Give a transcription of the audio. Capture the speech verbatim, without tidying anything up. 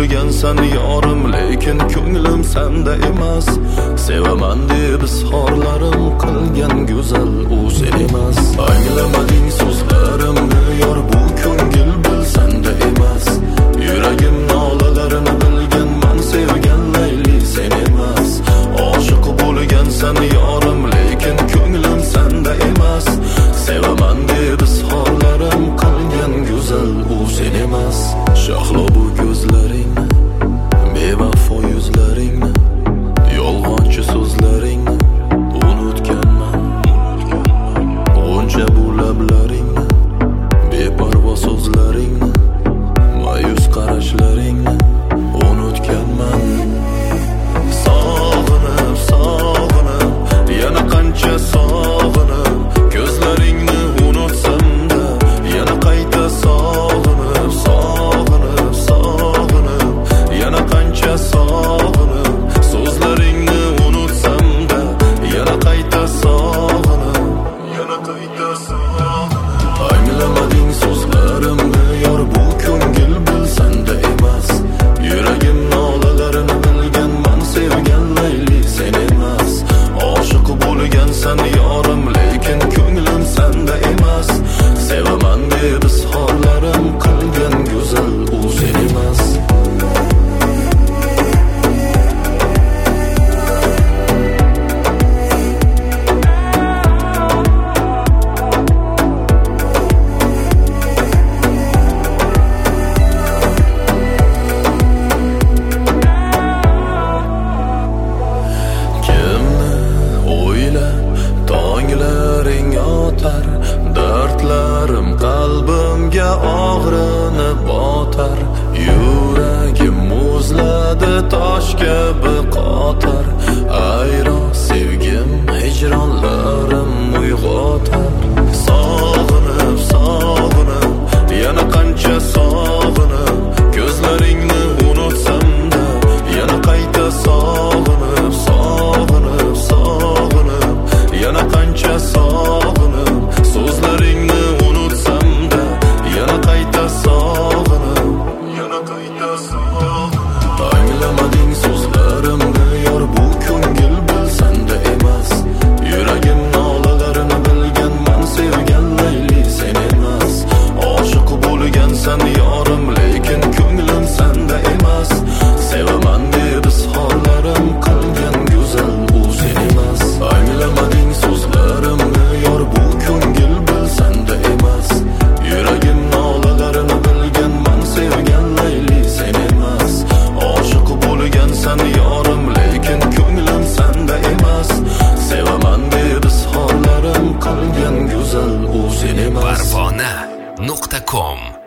bo'lgansan yorim, lekin ko'nglim senda emas. Sevaman deb izhorlarim qilgan go'zal u sen emas. Anglamading so'zlarimni yor, bu ko'ngil bil senda emas. Yuragim nolalarini bilganman, sevgan Layli sen emas. Oshiq bo'lgansan yorim, lekin ko'nglim senda emas. Sevaman deb izhorlarim qilgan go'zal u sen emas. Shahlo bu ko'zlaringni, bevafo yuzlaringni, yolg'onchi so'zlaringni unutganman. G'uncha bu lablaringni, beparvo so'zlaringni, ma'yus qarashlaringni unutganman. Sog'inib, sog'inib, yana qancha sog'inib, ko'zlaringni unutsam-da, yana qayta sog'inib, sog'inib, sog'inib, yana qancha sog'inib, so'zlaringni unutsam-da, yana qayta sog'inib, yana qayta sog'inib. Anglamading so'zlarimni yor, bu ko'ngil bil senda emas. Yuragim nolalarini bilganman, sevgan Layli sen emas. Oshiq bo'lgansan yorim, lekin ko'nglim senda emas. Sevaman deb izhorlarim qilgan go'zal u sen emas. Dardlarim qalbimga og'rini botar, yuragim muzladi tosh kabi qotar. Ayron sevgim hijronlarim uyg'otar. Sog'inib, sog'inib, yana qancha sog'inib, ko'zlaringni unutsam-da, yana qayta sog'inib, sog'inib, sog'inib, yana qancha sog'inib, so'zlaringni unutsam-da, yana qayta sog'inib, yana qayta sog'inib. Anglamading so'zlarimni yor, bu ko'ngil bil senda emas. Yuragim nolalarini bilganman, sevgan Layli sen emas. Oshiq bo'lgansan yorim, lekin ko'nglim senda emas. Sevaman deb izhorlarim qilgan go'zal u sen emas. Anglamading so'zlarimni yor, bu ko'ngil bil senda emas. Yuragim nolalarini bilganman, sevgan Layli sen emas. Oshiq bo'lgansan yorim, lekin ko'nglim senda emas. Sevaman deb izhorlarim qilgan go'zal u sen emas. Parvona nuqta com